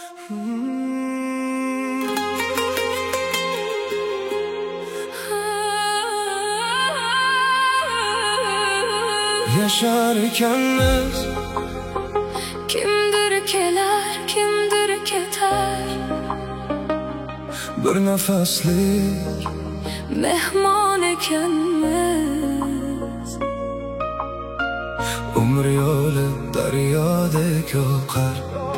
Yaşar ekanmiz. Kimdir kelar, kimdir ketar. Bir nafaslik mehmon ekanmiz. Umr yo'li daryodek oqar.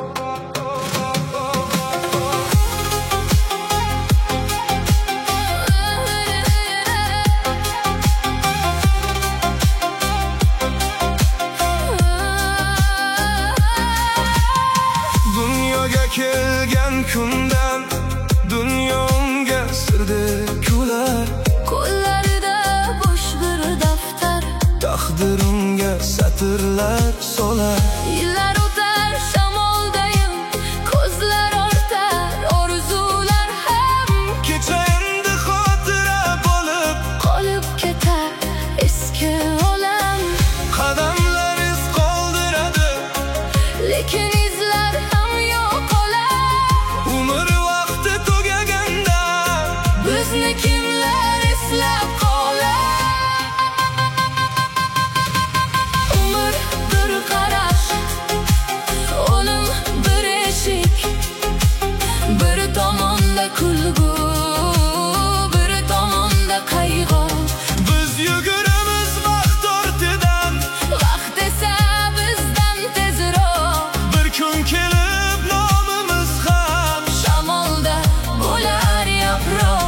Dunyoga kelgan kundan dunyomga sirdek kular. Qo'llarida bo'sh bir daftar, Taqdirimga satrlar solar. yillar o'tar, shamoldayim, ko'zlar ortar, orzular ham Kecha endi xotira bo'lib qolib ketar eski olam. qadamlar iz qoldiradi, Lekin izlar ham yo'qolar. umr vaqti tugaganda Bizni kimlar eslab qolar? Umr bir qarash, o'lim bir eshik, bir tomonda kulgu, bir tomonda qayg'u. biz yuguramiz vaqt ortidan. Vaqt esa bizdan tezroq, Bir kun kelib nomimiz ham shamolda bo'lar yaproq.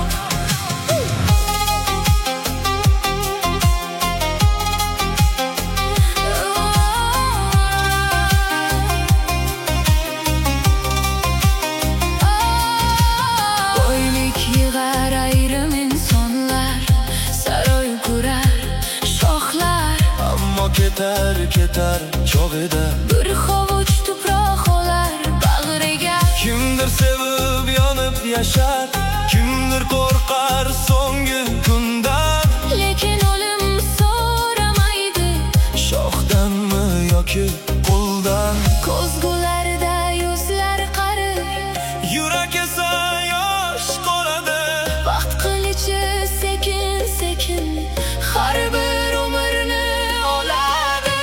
Boylik yig'ar ayrim insonlar, saroy qurar shohlar. ammo ketar chog'ida Bir hovuch tuproq olar bag'riga. kimdir sevib yonib yashar, kimdir qo'rqar so'nggi kundan. Lekin o'lim so'ramaydi Shoxdanmi yoki qo'ldan, ko'zgularda yuzlar qarir. yurak esa yosh qoladi. Vaqt qilichi sekin sekin har bir umrni oladi.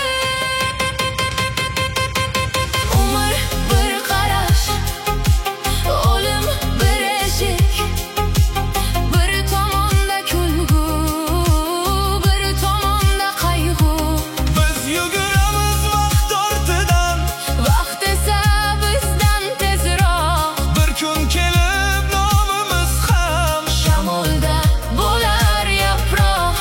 Umr bir qarash, o'lim bir eshik, bir tomonda kulgu, bir tomonda qayg'u. Biz yuguramiz vaqt ortidan. Vaqt esa bizdan tezroq, Bir kun kelib nomimiz ham shamolda bo'lar yaproq.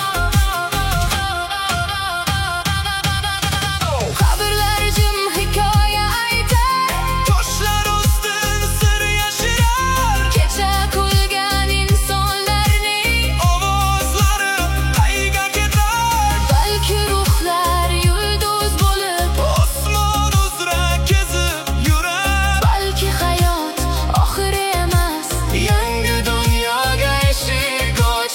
Qabrlar jim hikoya aytar, toshlar ostin sir yashirar. kecha kulgan insonlarning Ovozlari qayga ketar? balki ruhlar yulduz bo'lib, Osmon uzra kezib yurar. balki hayot oxiri emas, Yangi dunyoga eshik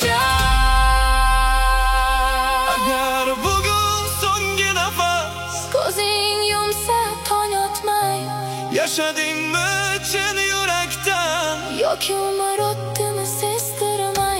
ochar. Agar bugun so'nggi nafas ko'zing yumsa tong otmay, yashadingmi chin yurakdan? yoki umr o'tdimi sezdirmay.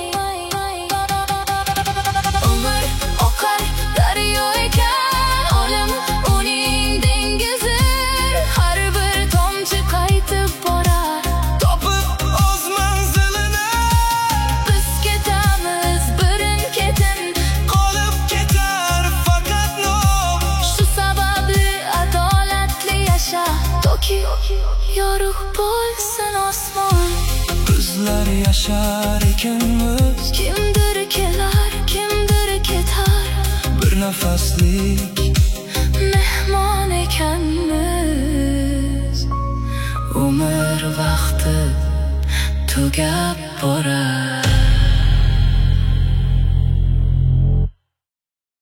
Umr oqar daryo ekan, o'lim uning dengizir. Har bir tomchi qaytib borar, Topib o'z manzilini biz ketamiz birin-ketin. qolib ketar faqat nom. Shu sababli adolatli yasha, toki yorug' bo'lsin osmon. Bizlar yashar ekanmiz, Kimdir kelar, kimdir ketar, bir nafaslik mehmon ekanmiz. Umr vaqti tugab borar.